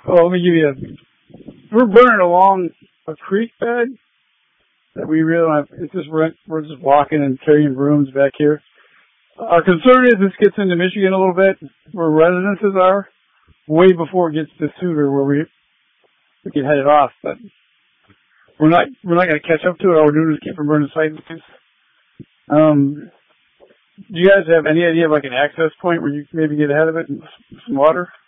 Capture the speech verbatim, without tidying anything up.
Well, let me give you a, we're burning along a creek bed that we really don't have, it's just, we're, we're just walking and carrying brooms back here. Our concern is this gets into Michigan a little bit, where residences are, way before it gets to Suter, where we, we can head it off, but we're not, we're not going to catch up to it. All we're doing is keep from burning sight lines. Um, do you guys have any idea of like an access point where you can maybe get ahead of it and some water?